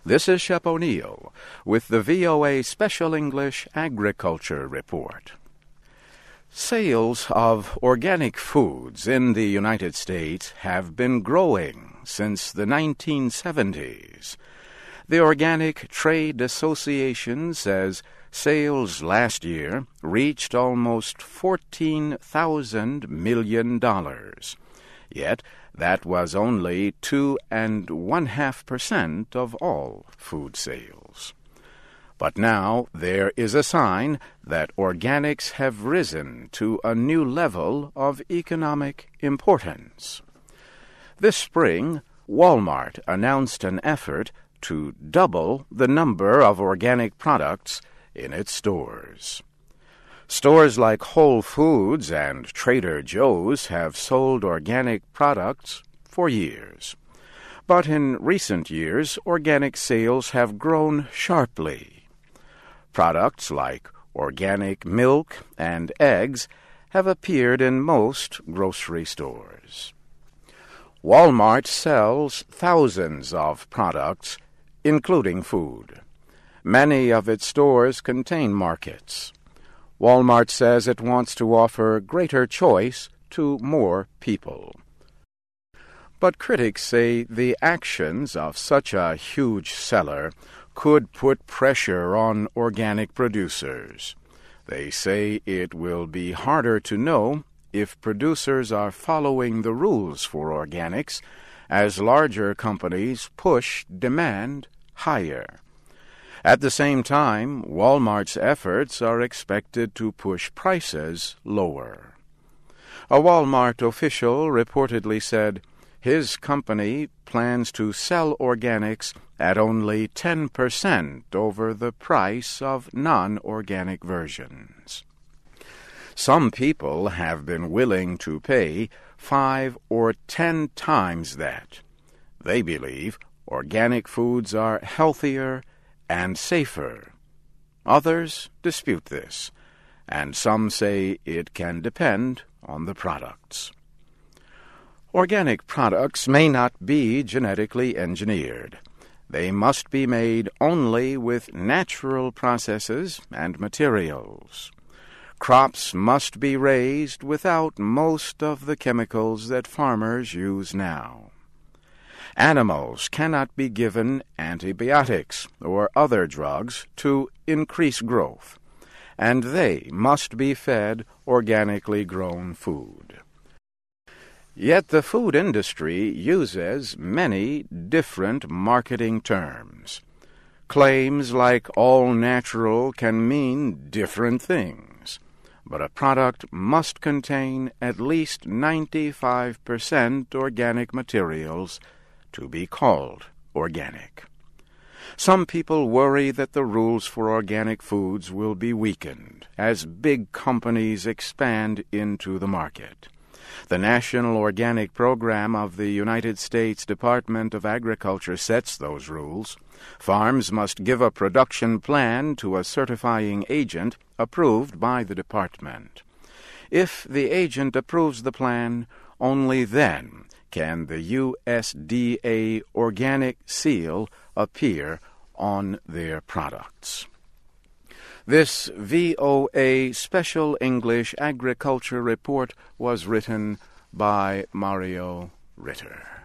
This is Shep O'Neill with the VOA Special English Agriculture Report. Sales of organic foods in the United States have been growing since the 1970s. The Organic Trade Association says sales last year reached almost $14,000 million. Yet, that was only 2.5% of all food sales. But now there is a sign that organics have risen to a new level of economic importance. This spring, Walmart announced an effort to double the number of organic products in its stores. Stores like Whole Foods and Trader Joe's have sold organic products for years. But in recent years, organic sales have grown sharply. Products like organic milk and eggs have appeared in most grocery stores. Walmart sells thousands of products, including food. Many of its stores contain markets. Walmart says it wants to offer greater choice to more people. But critics say the actions of such a huge seller could put pressure on organic producers. They say it will be harder to know if producers are following the rules for organics as larger companies push demand higher. At the same time, Walmart's efforts are expected to push prices lower. A Walmart official reportedly said his company plans to sell organics at only 10% over the price of non-organic versions. Some people have been willing to pay 5 or 10 times that. They believe organic foods are healthier and safer. Others dispute this, and some say it can depend on the products. Organic products may not be genetically engineered. They must be made only with natural processes and materials. Crops must be raised without most of the chemicals that farmers use now. Animals cannot be given antibiotics or other drugs to increase growth, and they must be fed organically grown food. Yet the food industry uses many different marketing terms. Claims like all natural can mean different things, but a product must contain at least 95% organic materials to be called organic. Some people worry that the rules for organic foods will be weakened as big companies expand into the market. The National Organic Program of the United States Department of Agriculture sets those rules. Farms must give a production plan to a certifying agent approved by the department. If the agent approves the plan, only then can the USDA organic seal appear on their products. This VOA Special English Agriculture Report was written by Mario Ritter.